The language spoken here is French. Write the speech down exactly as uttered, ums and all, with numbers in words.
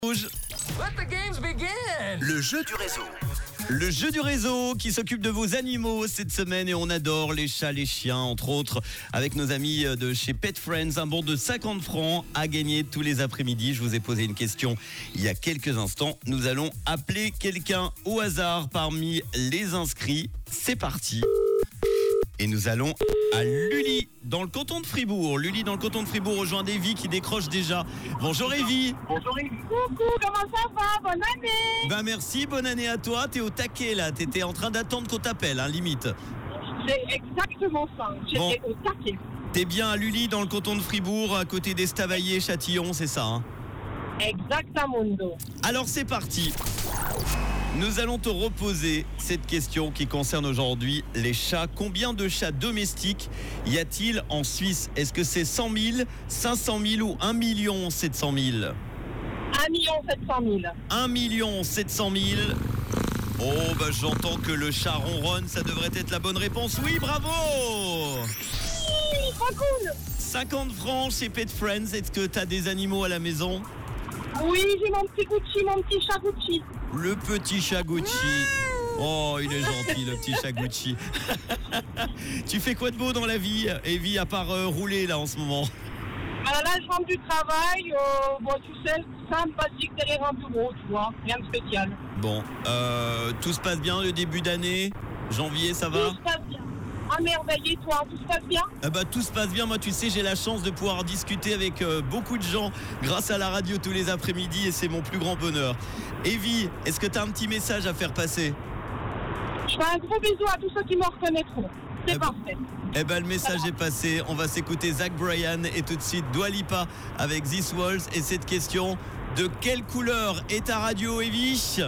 Rouge. Let the games begin. Le jeu du réseau. Le jeu du réseau qui s'occupe de vos animaux cette semaine et on adore les chats, les chiens, entre autres, avec nos amis de chez Pet Friends. Un bon de cinquante francs à gagner tous les après-midi. Je vous ai posé une question il y a quelques instants. Nous allons appeler quelqu'un au hasard parmi les inscrits. C'est parti. Et nous allons à Lully, dans le canton de Fribourg. Lully, dans le canton de Fribourg, rejoint Evie qui décroche déjà. Bonjour Evie. Bonjour Evie. Coucou, comment ça va? Bonne année. Ben merci, bonne année à toi. T'es au taquet là, t'étais en train d'attendre qu'on t'appelle, hein, limite. C'est exactement ça, j'étais Bon. au taquet. T'es bien à Lully, dans le canton de Fribourg, à côté d'Estavayer, Châtillon, c'est ça, hein? Exactamundo. Alors c'est parti. Nous allons te reposer cette question qui concerne aujourd'hui les chats. Combien de chats domestiques y a-t-il en Suisse? Est-ce que c'est cent mille, cinq cent mille ou un million sept cent mille? un million sept cent mille. un million sept cent mille. Oh bah j'entends que le chat ronronne, ça devrait être la bonne réponse. Oui, bravo. Oui, trop cool. cinquante francs chez Pet Friends. Est-ce que t'as des animaux à la maison? Oui, j'ai mon petit Gucci, mon petit chat Gucci. Le petit chat Gucci. Oh, il est gentil, le petit chat Gucci. Tu fais quoi de beau dans la vie, Evie, à part euh, rouler là en ce moment? Alors là, je rentre du travail, euh, bon, tu sais, simple, basique, derrière un bureau, tu vois, rien de spécial. Bon, euh, tout se passe bien le début d'année? Janvier, ça va? Tout se passe bien. Ah, merveilleux, toi, tout se passe bien? Ah bah tout se passe bien, moi tu sais j'ai la chance de pouvoir discuter avec euh, beaucoup de gens grâce à la radio tous les après-midi et c'est mon plus grand bonheur. Evie, est-ce que tu as un petit message à faire passer? Je fais un gros bisou à tous ceux qui me reconnaîtront. C'est Eh ben- parfait. Eh ben le message est passé, on va s'écouter Zach Bryan et tout de suite Dua Lipa avec This Walls et cette question, de quelle couleur est ta radio, Evie?